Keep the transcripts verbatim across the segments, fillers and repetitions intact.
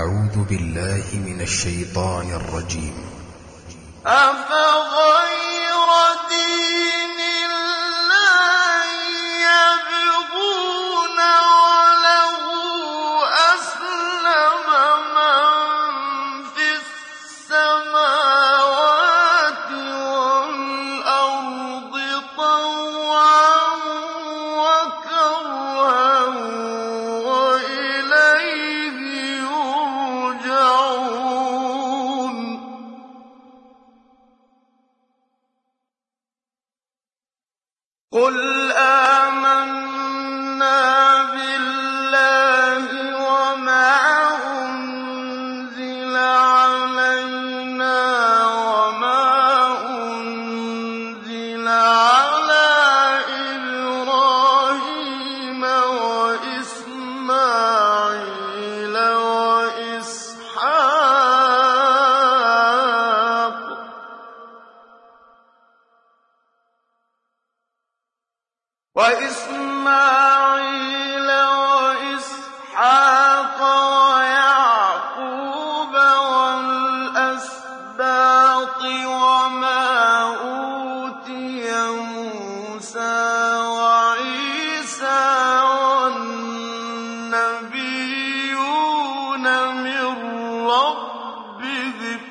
أعوذ بالله من الشيطان الرجيم. أفغير دين الله يبغون وله أسلم من في السماوات والأرض طوعا وكرها وإليه يرجعون. قل آمنا بالله وما أنزل علينا وما أنزل على إبراهيم وإسماعيل وإسحاق وإسماعيل وإسحاق ويعقوب والأسباط وما أوتي موسى وعيسى والنبيون من ربهم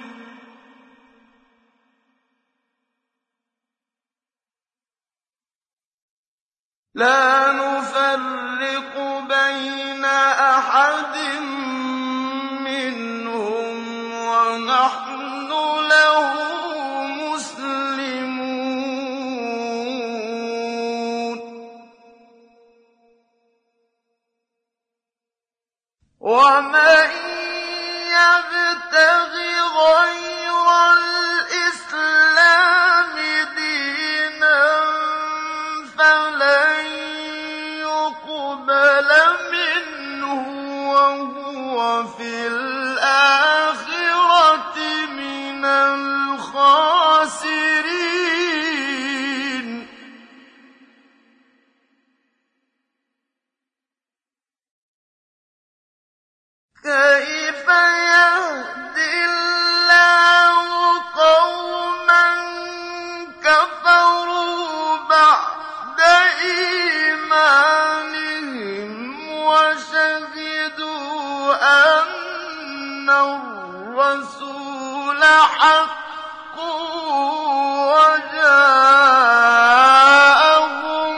لا نفرق بين أحد منهم ونحن له مسلمون. ومن يبتغ غير الإسلام دينا فلن يقبل منه وهو في الآخرة من الخاسرين. كيف يهدي الله قوما كفروا بعد إيمانهم وشهدوا أن الرسول حق وجاءهم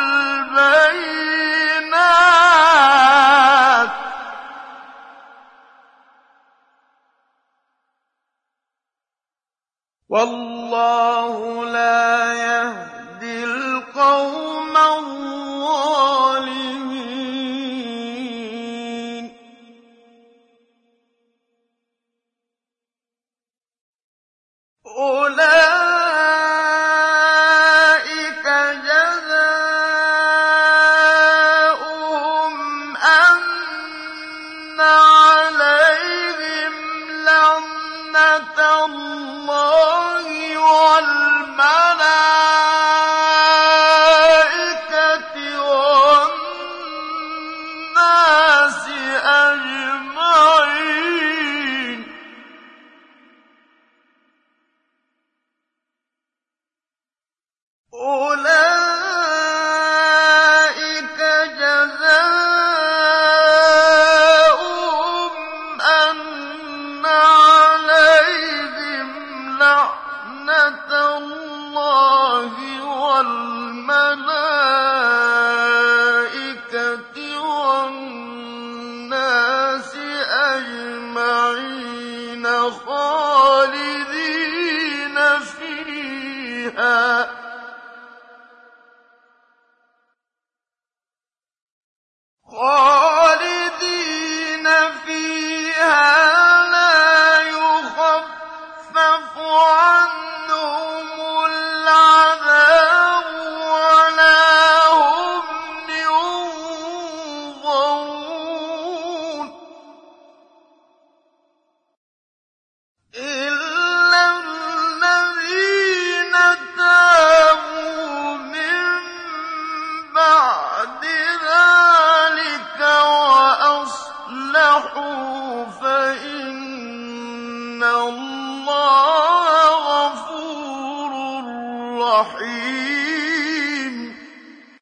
البينات والله لا يهدي القوم الظالمين. أولئك جزاؤهم أن عليهم لعنة الله والملائكة والناس أجمعين. أولئك جزاؤهم أن عليهم اللَّهَ غَفُورٌ رَّحِيمٌ